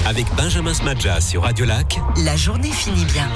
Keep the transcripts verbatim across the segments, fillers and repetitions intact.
Avec Benjamin Smadja sur Radio Lac. La journée finit bien.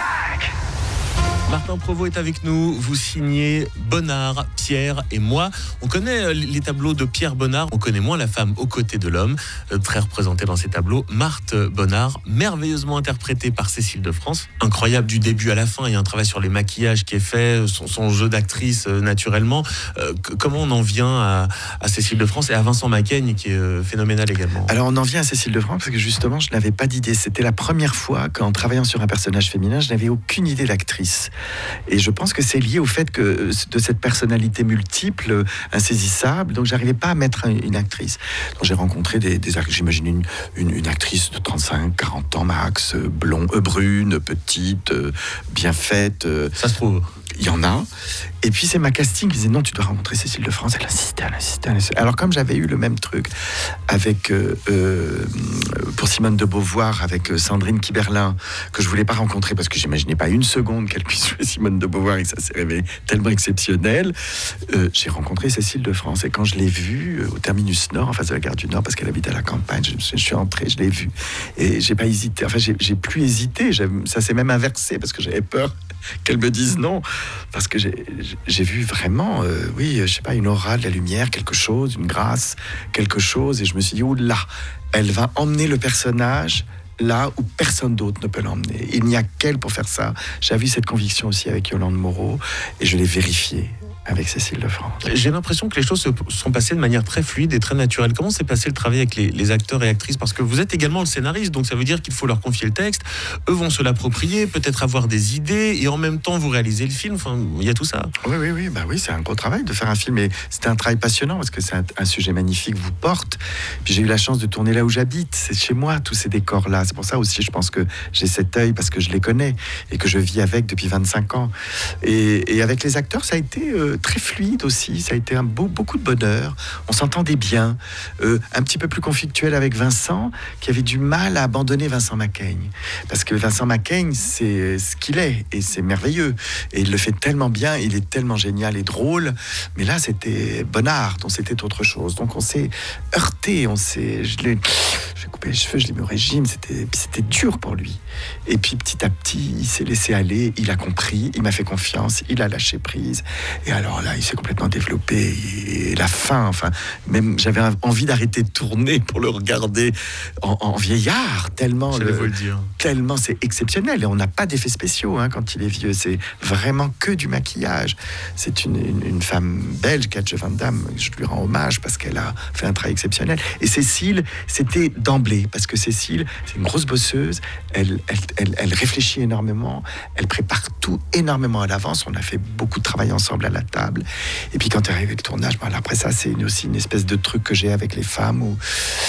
Martin Provost est avec nous, vous signez Bonnard, Pierre et moi. On connaît les tableaux de Pierre Bonnard, on connaît moins la femme aux côtés de l'homme, très représentée dans ces tableaux, Marthe Bonnard, merveilleusement interprétée par Cécile de France. Incroyable du début à la fin, il y a un travail sur les maquillages qui est fait, son, son jeu d'actrice naturellement. Euh, comment on en vient à, à Cécile de France et à Vincent Macaigne qui est phénoménal également? Alors on en vient à Cécile de France parce que justement je n'avais pas d'idée. C'était la première fois qu'en travaillant sur un personnage féminin, je n'avais aucune idée d'actrice. Et je pense que c'est lié au fait que de cette personnalité multiple, insaisissable, donc j'arrivais pas à mettre une actrice. Donc j'ai rencontré des, des j'imagine une, une, une actrice de trente-cinq, quarante ans max, blonde, euh, brune, petite, euh, bien faite. Euh, Ça se trouve. Il y en a. Et puis c'est ma casting qui disait non, tu dois rencontrer Cécile de France. Elle insistait, elle insistait, elle insistait. Alors comme j'avais eu le même truc avec euh, euh, pour Simone de Beauvoir avec Sandrine Kiberlin que je voulais pas rencontrer parce que j'imaginais pas une seconde qu'elle puisse jouer Simone de Beauvoir et que ça s'est révélé tellement exceptionnel. Euh, j'ai rencontré Cécile de France et quand je l'ai vue euh, au terminus Nord en face de la gare du Nord parce qu'elle habite à la campagne, je, je suis entré, je l'ai vue et j'ai pas hésité. Enfin j'ai, j'ai plus hésité. J'ai, ça s'est même inversé parce que j'avais peur qu'elle me dise non. Parce que j'ai, j'ai vu vraiment, euh, oui, je sais pas, une aura, de la lumière, quelque chose, une grâce, quelque chose. Et je me suis dit, oh là, elle va emmener le personnage là où personne d'autre ne peut l'emmener. Il n'y a qu'elle pour faire ça. J'avais eu cette conviction aussi avec Yolande Moreau et je l'ai vérifiée avec Cécile de France. J'ai l'impression que les choses se sont passées de manière très fluide et très naturelle. Comment s'est passé le travail avec les, les acteurs et actrices? Parce que vous êtes également le scénariste, donc ça veut dire qu'il faut leur confier le texte. Eux vont se l'approprier, peut-être avoir des idées, et en même temps vous réalisez le film. Enfin, il y a tout ça. Oui, oui, oui, bah oui, c'est un gros travail de faire un film, et c'était un travail passionnant parce que c'est un, un sujet magnifique vous porte. Puis j'ai eu la chance de tourner là où j'habite, c'est chez moi tous ces décors-là. C'est pour ça aussi, je pense que j'ai cet œil parce que je les connais et que je vis avec depuis vingt-cinq ans. Et, et avec les acteurs, ça a été euh, très fluide aussi, ça a été un beau, beaucoup de bonheur, on s'entendait bien, euh, un petit peu plus conflictuel avec Vincent, qui avait du mal à abandonner Vincent Macaigne, parce que Vincent Macaigne, c'est ce qu'il est, et c'est merveilleux, et il le fait tellement bien, il est tellement génial et drôle, mais là c'était Bonnard, donc c'était autre chose, donc on s'est heurté, on s'est, je l'ai, j'ai coupé les cheveux, je l'ai mis au régime, c'était, c'était dur pour lui, et puis petit à petit, il s'est laissé aller, il a compris, il m'a fait confiance, il a lâché prise, et alors là, il s'est complètement développé, et la fin, enfin, même j'avais envie d'arrêter de tourner pour le regarder en, en vieillard, tellement, J'allais le, vous le dire. tellement c'est exceptionnel, et on n'a pas d'effets spéciaux hein, quand il est vieux, c'est vraiment que du maquillage. C'est une, une, une femme belge, Katja Van Damme, je lui rends hommage parce qu'elle a fait un travail exceptionnel. Et Cécile, c'était d'emblée, parce que Cécile, c'est une grosse bosseuse, elle, elle, elle, elle réfléchit énormément, elle prépare tout énormément à l'avance, on a fait beaucoup de travail ensemble à la table. Et puis quand est arrivé le tournage, ben après ça, c'est aussi une espèce de truc que j'ai avec les femmes où,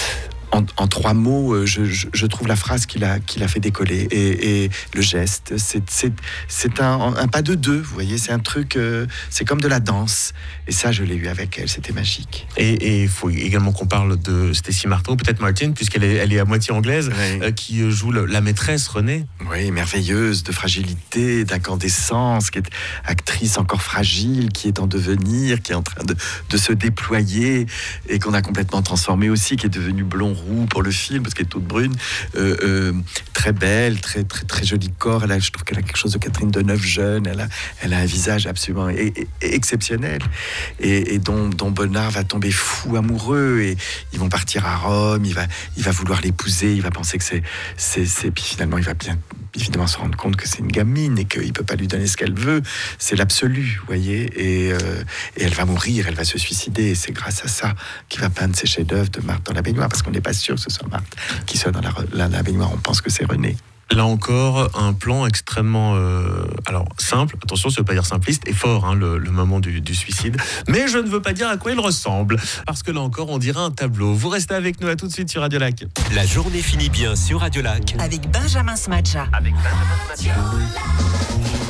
en, en trois mots, je, je, je trouve la phrase qu'il a, qu'il a fait décoller et, et le geste. C'est, c'est, c'est un, un pas de deux, vous voyez, c'est un truc, euh, c'est comme de la danse. Et ça, je l'ai eu avec elle, c'était magique. Et il faut également qu'on parle de Stécie Martin, ou peut-être Martin, puisqu'elle est, elle est à moitié anglaise, oui. euh, qui joue le, la maîtresse Renée. Oui, merveilleuse, de fragilité, d'incandescence, qui est actrice encore fragile, qui est en devenir, qui est en train de, de se déployer, et qu'on a complètement transformée aussi, qui est devenue blond roux pour le film parce qu'elle est toute brune, euh, euh, très belle, très très très joli corps. Elle a, je trouve qu'elle a quelque chose de Catherine Deneuve jeune. Elle a, elle a un visage absolument e- e- exceptionnel et, et dont, dont Bonnard va tomber fou amoureux et ils vont partir à Rome. Il va, il va vouloir l'épouser. Il va penser que c'est, c'est, c'est puis finalement il va bien évidemment se rendre compte que c'est une gamine et qu'il peut pas lui donner ce qu'elle veut. C'est l'absolu, vous voyez. Et, euh, et elle va mourir, elle va se suicider. Et c'est grâce à ça qu'il va peindre ses chefs-d'œuvre de Marthe dans la baignoire, parce qu'on n'est pas sûr que ce soit Marthe qui soit dans la, la, la baignoire. On pense que c'est Renée. Là encore, un plan extrêmement euh, alors simple, attention, ça ne veut pas dire simpliste, et fort, hein, le, le moment du, du suicide. Mais je ne veux pas dire à quoi il ressemble, parce que là encore, on dirait un tableau. Vous restez avec nous, à tout de suite sur Radio Lac. La journée finit bien sur Radio Lac. Avec Benjamin Smadja. Avec Benjamin Smadja.